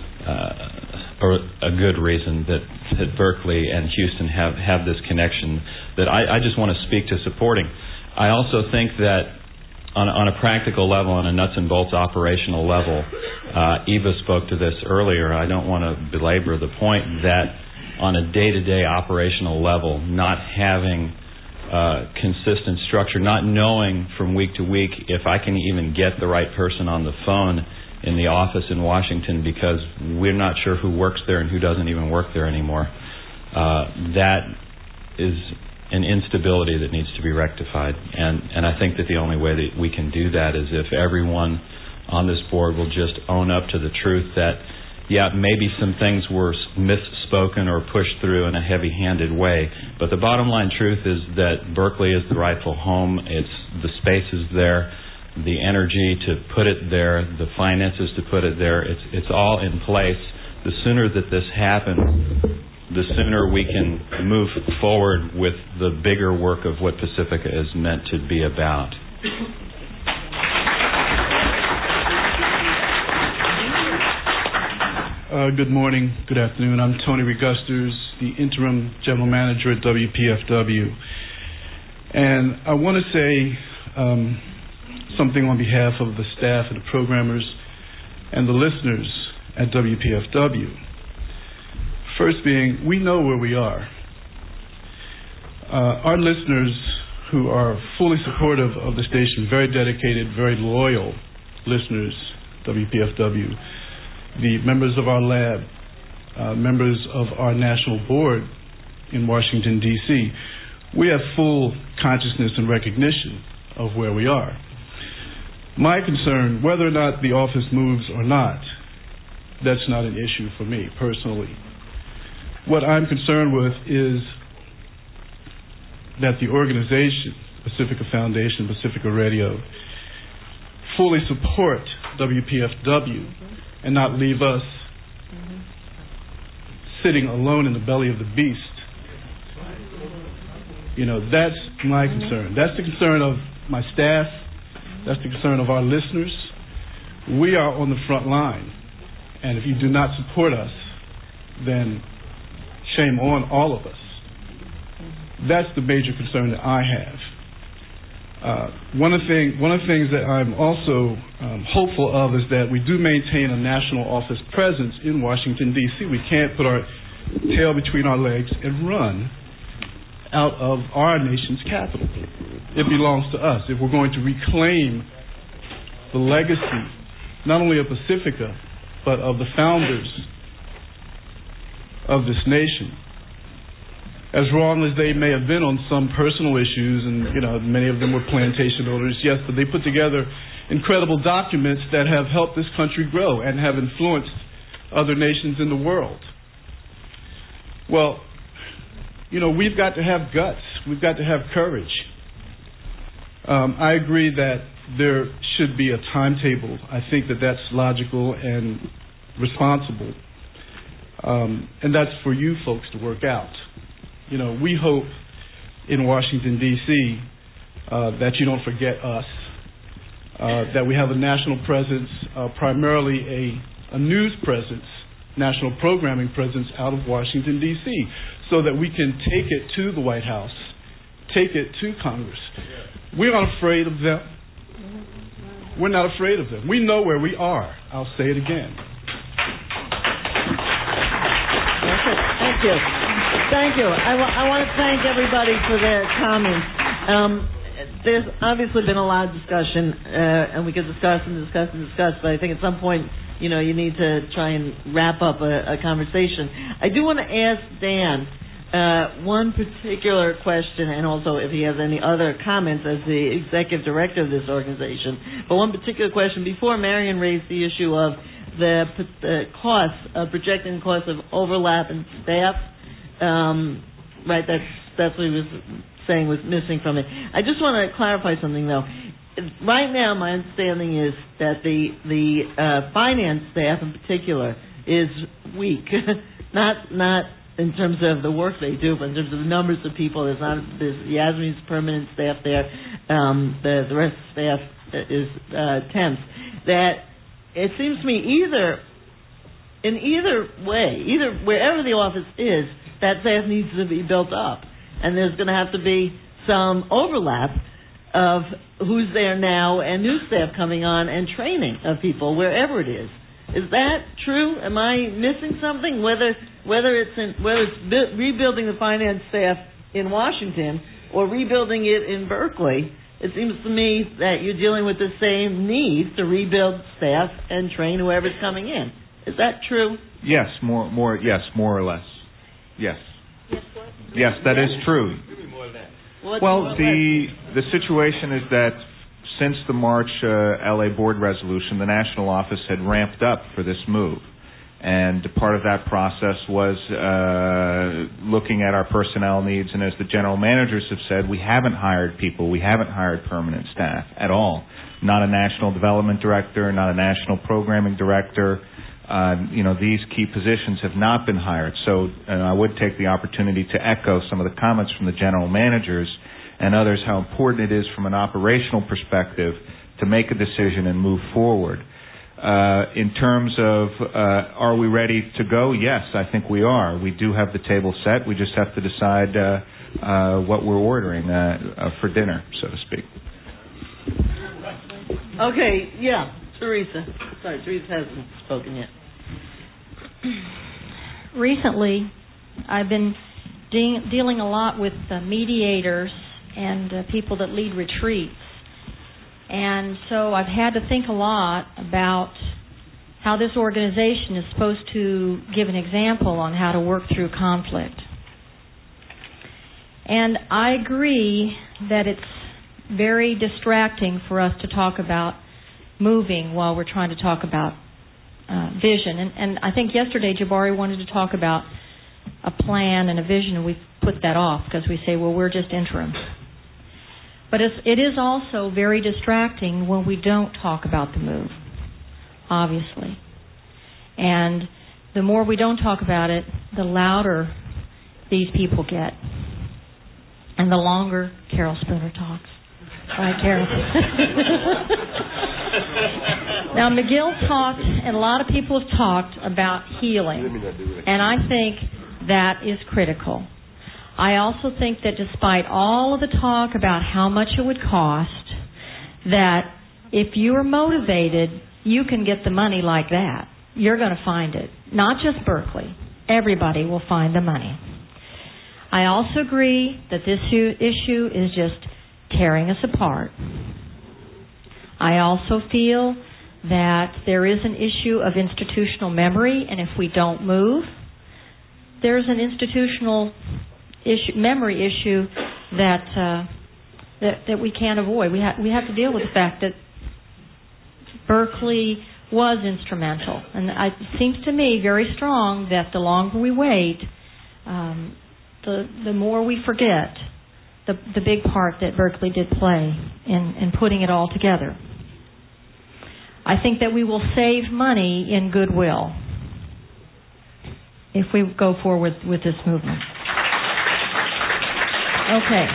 uh, a good reason that that Berkeley and Houston have have this connection that I, I just want to speak to supporting. I also think that on, on a practical level, on a nuts and bolts operational level, uh, Eva spoke to this earlier. I don't want to belabor the point that on a day-to-day operational level, not having uh, consistent structure, not knowing from week to week if I can even get the right person on the phone in the office in Washington because we're not sure who works there and who doesn't even work there anymore. Uh, that is an instability that needs to be rectified. And, and I think that the only way that we can do that is if everyone on this board will just own up to the truth that, yeah, maybe some things were misspoken or pushed through in a heavy-handed way, but the bottom line truth is that Berkeley is the rightful home. It's the space is there, the energy to put it there, the finances to put it there. It's it's all in place. The sooner that this happens, the sooner we can move forward with the bigger work of what Pacifica is meant to be about. Uh, good morning, good afternoon. I'm Tony Regusters, the interim general manager at W P F W. And I want to say um, something on behalf of the staff and the programmers and the listeners at W P F W. First being, we know where we are. Uh, our listeners who are fully supportive of the station, very dedicated, very loyal listeners, W P F W, the members of our lab, uh, members of our national board in Washington, D C, we have full consciousness and recognition of where we are. My concern, whether or not the office moves or not, that's not an issue for me personally. What I'm concerned with is that the organization, Pacifica Foundation, Pacifica Radio, fully support W P F W and not leave us mm-hmm. sitting alone in the belly of the beast. You know, that's my concern. That's the concern of my staff. That's the concern of our listeners. We are on the front line. And if you do not support us, then shame on all of us. That's the major concern that I have. Uh, one of the thing, one of the things that I'm also um, hopeful of is that we do maintain a national office presence in Washington, D C. We can't put our tail between our legs and run out of our nation's capital. It belongs to us. If we're going to reclaim the legacy, not only of Pacifica, but of the founders of this nation, as wrong as they may have been on some personal issues, and you know, many of them were plantation owners, yes, but they put together incredible documents that have helped this country grow and have influenced other nations in the world. Well, you know, we've got to have guts. We've got to have courage. Um, I agree that there should be a timetable. I think that that's logical and responsible. Um, and that's for you folks to work out. You know, we hope in Washington, D C, uh, that you don't forget us, uh, that we have a national presence, uh, primarily a, a news presence, national programming presence out of Washington, D C, so that we can take it to the White House, take it to Congress. We're not afraid of them. We're not afraid of them. We know where we are. I'll say it again. Thank you. Thank you. I, w- I want to thank everybody for their comments. Um, there's obviously been a lot of discussion, uh, and we could discuss and discuss and discuss, but I think at some point, you know, you need to try and wrap up a, a conversation. I do want to ask Dan uh, one particular question, and also if he has any other comments as the executive director of this organization. But one particular question, before Marion raised the issue of the, the costs, uh, projecting costs of overlap in staff, um, right, that's, that's what he was saying was missing from it. I just want to clarify something, though. Right now, my understanding is that the the uh, finance staff in particular is weak, not not in terms of the work they do, but in terms of the numbers of people. There's not there's Yasmin's permanent staff there. Um, the the rest of the staff is uh, temps. That it seems to me either in either way, either wherever the office is, that staff needs to be built up, and there's going to have to be some overlap of who's there now and new staff coming on and training of people wherever it is. Is that true? Am I missing something? Whether whether it's in, whether it's bu- rebuilding the finance staff in Washington or rebuilding it in Berkeley, it seems to me that you're dealing with the same need to rebuild staff and train whoever's coming in. Is that true? Yes, more more yes, more or less. Yes. Yes, what? Yes, that is true. What's well, the the situation is that since the March uh, L A board resolution, the national office had ramped up for this move. And part of that process was uh, looking at our personnel needs. And as the general managers have said, we haven't hired people. We haven't hired permanent staff at all. Not a national development director, not a national programming director. Uh, you know, these key positions have not been hired. So uh, I would take the opportunity to echo some of the comments from the general managers and others how important it is from an operational perspective to make a decision and move forward. Uh, in terms of uh, are we ready to go? Yes, I think we are. We do have the table set. We just have to decide uh, uh, what we're ordering uh, uh, for dinner, so to speak. Okay, yeah. Teresa. Sorry, Teresa hasn't spoken yet. Recently, I've been de- dealing a lot with uh, mediators and uh, people that lead retreats. And so I've had to think a lot about how this organization is supposed to give an example on how to work through conflict. And I agree that it's very distracting for us to talk about moving while we're trying to talk about uh, vision. And, and I think yesterday Jabari wanted to talk about a plan and a vision, and we put that off because we say, well, we're just interim. But it's, it is also very distracting when we don't talk about the move, obviously. And the more we don't talk about it, the louder these people get. and the longer Carol Spooner talks. Right, Carol? Now, McGill talked, and a lot of people have talked about healing, and I think that is critical. I also think that despite all of the talk about how much it would cost, that if you are motivated, you can get the money like that. You're going to find it. Not just Berkeley. Everybody will find the money. I also agree that this issue is just tearing us apart. I also feel that there is an issue of institutional memory, and if we don't move, there's an institutional issue, memory issue that uh, that that we can't avoid. We have we have to deal with the fact that Berkeley was instrumental, and it seems to me very strong that the longer we wait, um, the the more we forget the the big part that Berkeley did play in in putting it all together. I think that we will save money in goodwill if we go forward with this movement. Okay.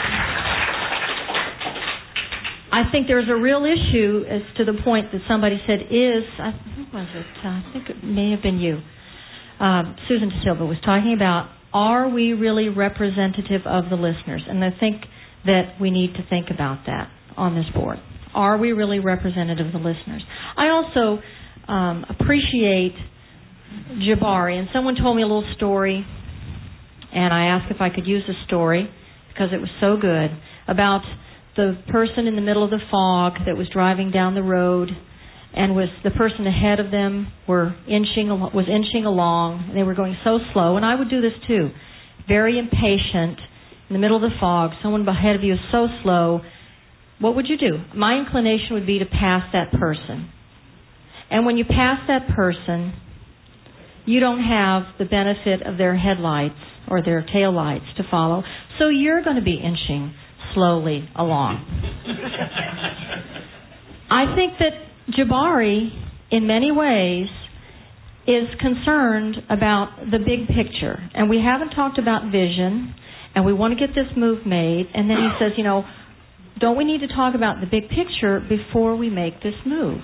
I think there's a real issue as to the point that somebody said is, I think was it, I think it may have been you, um, Susan DeSilva was talking about, are we really representative of the listeners? And I think that we need to think about that on this board. Are we really representative of the listeners? I also um, appreciate Jabari, and someone told me a little story, and I asked if I could use the story because it was so good, about the person in the middle of the fog that was driving down the road, and was the person ahead of them were inching was inching along. They were going so slow, and I would do this too. Very impatient in the middle of the fog. Someone ahead of you is so slow. What would you do? My inclination would be to pass that person. And when you pass that person, you don't have the benefit of their headlights or their tail lights to follow, so you're going to be inching slowly along. I think that Jabari, in many ways, is concerned about the big picture. And we haven't talked about vision, and we want to get this move made. And then he says, you know, don't we need to talk about the big picture before we make this move?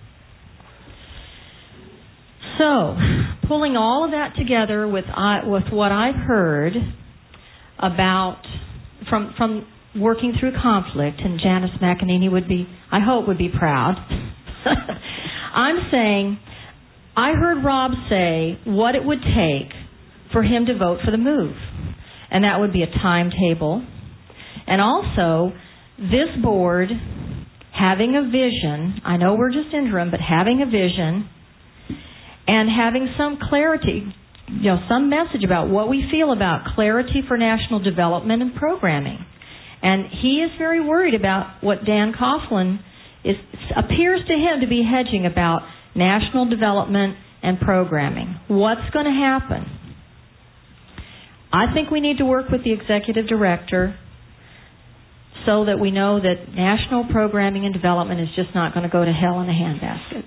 So, pulling all of that together with I, with what I've heard about from from working through conflict, and Janice McEnany would be, I hope, would be proud. I'm saying, I heard Rob say what it would take for him to vote for the move, and that would be a timetable, and also this board having a vision. I know we're just interim, but having a vision and having some clarity, you know, some message about what we feel about clarity for national development and programming. And he is very worried about what Dan Coughlin is, appears to him to be hedging about national development and programming. What's going to happen? I think we need to work with the executive director so that we know that national programming and development is just not going to go to hell in a handbasket.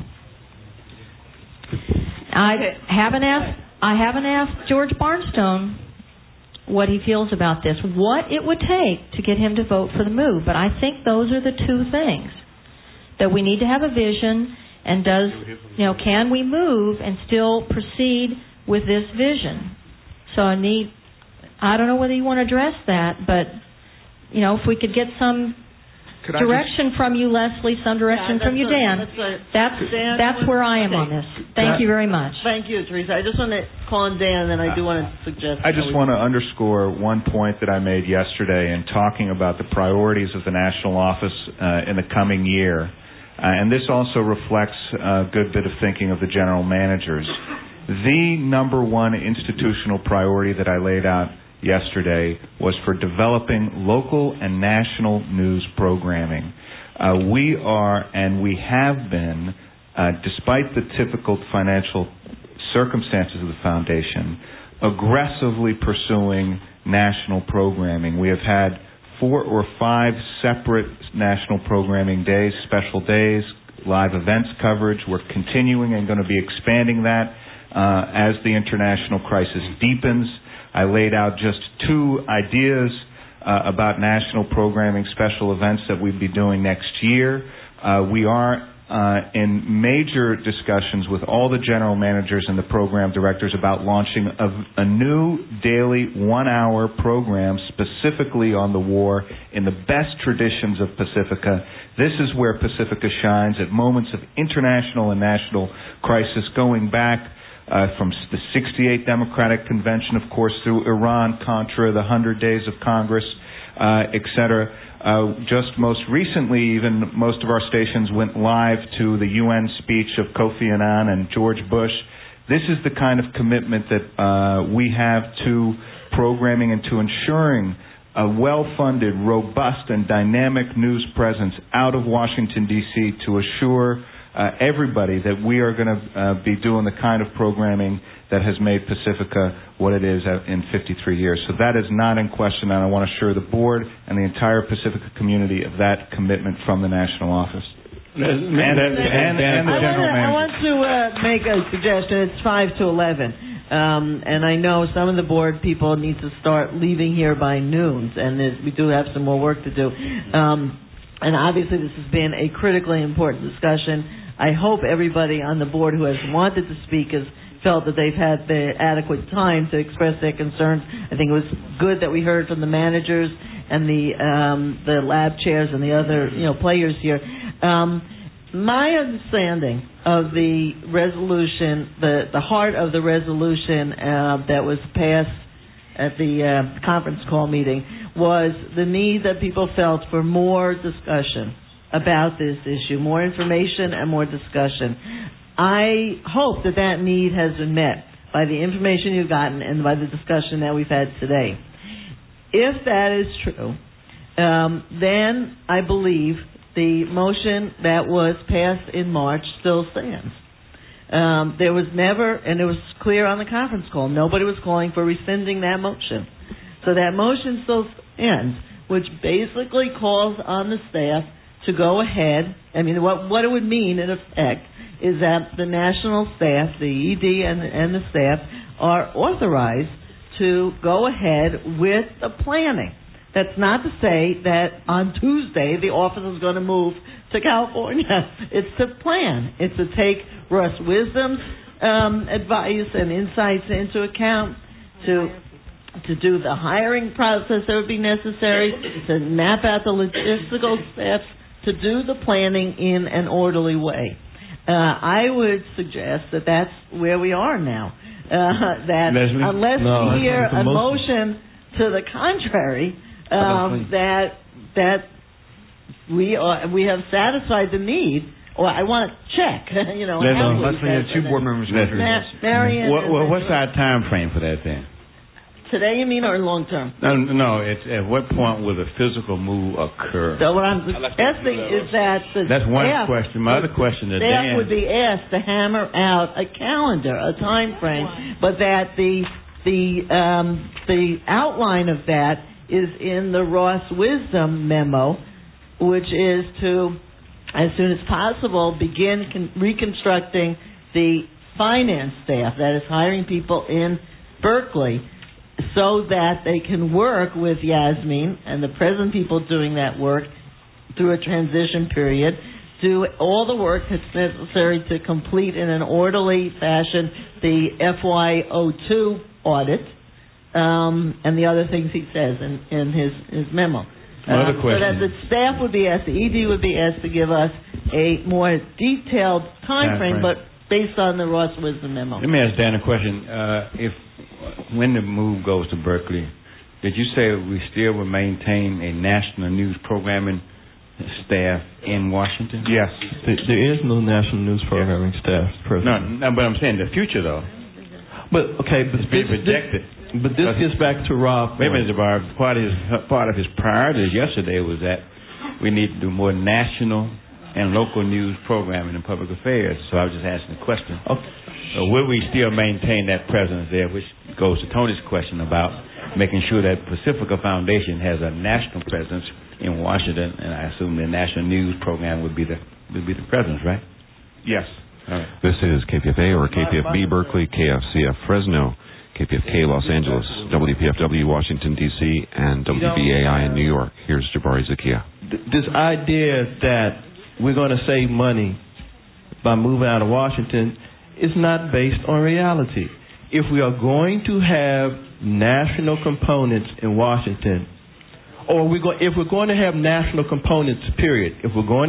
I haven't asked. I haven't asked George Barnstone what he feels about this, what it would take to get him to vote for the move. But I think those are the two things that we need to have a vision. And does you know can we move and still proceed with this vision? So I need. I don't know whether you want to address that, but you know if we could get some. Could direction just, from you, Leslie, some direction yeah, from you, a, Dan. That's, a, that's Dan that's where I am on this. Thank you very much. Thank you, Teresa. I just want to call on Dan, and then I do want to suggest... I just want to underscore one point that I made yesterday in talking about the priorities of the national office uh, in the coming year. Uh, and this also reflects a good bit of thinking of the general managers. The number one institutional priority that I laid out yesterday was for developing local and national news programming. Uh, we are, and we have been, uh, despite the difficult financial circumstances of the foundation, aggressively pursuing national programming. We have had four or five separate national programming days, special days, live events coverage. We're continuing and going to be expanding that uh, as the international crisis deepens. I laid out just two ideas uh, about national programming, special events that we'd be doing next year. Uh, we are uh, in major discussions with all the general managers and the program directors about launching a, a new daily one-hour program specifically on the war in the best traditions of Pacifica. This is where Pacifica shines at moments of international and national crisis, going back uh, from the sixty-eight Democratic Convention, of course, through Iran, Contra, the one hundred Days of Congress, uh, et cetera. Uh, just most recently, even most of our stations went live to the U N speech of Kofi Annan and George Bush. This is the kind of commitment that uh, we have to programming and to ensuring a well-funded, robust, and dynamic news presence out of Washington, D C to assure uh, everybody that we are going to uh, be doing the kind of programming that has made Pacifica what it is in fifty-three years. So that is not in question, and I want to assure the board and the entire Pacifica community of that commitment from the national office. And, and, and, and the general manager. I want to uh, make a suggestion. It's five to eleven. Um, and I know some of the board people need to start leaving here by noon, and we do have some more work to do. Um, and obviously this has been a critically important discussion. I hope everybody on the board who has wanted to speak has felt that they've had the adequate time to express their concerns. I think it was good that we heard from the managers and the um, the lab chairs and the other you know players here. Um, my understanding of the resolution, the, the heart of the resolution uh, that was passed at the uh, conference call meeting was the need that people felt for more discussion about this issue, more information and more discussion. I hope that that need has been met by the information you've gotten and by the discussion that we've had today. If that is true, um, then I believe the motion that was passed in March still stands. Um, there was never, and it was clear on the conference call, nobody was calling for rescinding that motion. So that motion still stands, which basically calls on the staff to go ahead. I mean, what, what it would mean in effect is that the national staff, the E D and, and the staff, are authorized to go ahead with the planning. That's not to say that on Tuesday the office is going to move to California. It's to plan. It's to take Russ Wisdom's um, advice and insights into account, to to do the hiring process that would be necessary, to map out the logistical steps, to do the planning in an orderly way. Uh, I would suggest that that's where we are now. Uh, that Leslie? unless no, we hear a motion to the contrary, um, that that we are, we have satisfied the need. Or I want to check. you know, Leslie, Leslie has two board members. Ma- Marion. What, what, what's our time frame for that then? Today, you mean, or long term? No, no. It's at what point will the physical move occur? So what I'm suggesting is that the that's one staff, question. My other question is staff Dan, would be asked to hammer out a calendar, a time frame, but that the the um, the outline of that is in the Ross Wisdom memo, which is to, as soon as possible, begin con- reconstructing the finance staff, that is hiring people in Berkeley, so that they can work with Yasmin and the present people doing that work through a transition period, do all the work that's necessary to complete in an orderly fashion the F Y oh two audit, um, and the other things he says in, in his, his memo. Another um, question. So that the staff would be asked, the E D would be asked to give us a more detailed time frame, but based on the Ross Wisdom memo. Let me ask Dan a question. Uh, if when the move goes to Berkeley, did you say we still will maintain a national news programming staff in Washington? Yes. There is no national news programming staff. No, no, but I'm saying the future though. But okay, but it's being this, projected. This, but this gets back to Rob. Wait a minute, Jabbar. Part of his part of his priorities yesterday was that we need to do more national and local news programming in public affairs. So I was just asking the question. Okay. So will we still maintain that presence there, which goes to Tony's question about making sure that Pacifica Foundation has a national presence in Washington, and I assume the national news program would be the would be the presence, right? Yes. All right. This is K P F A or K P F B Berkeley, K F C F Fresno, K K P F K Los Angeles, W P F W Washington, D C, and W B A I in New York. Here's Jabari Zakia. This idea that we're going to save money by moving out of Washington is not based on reality. If we are going to have national components in Washington, or we're go- if we're going to have national components, period, if we're going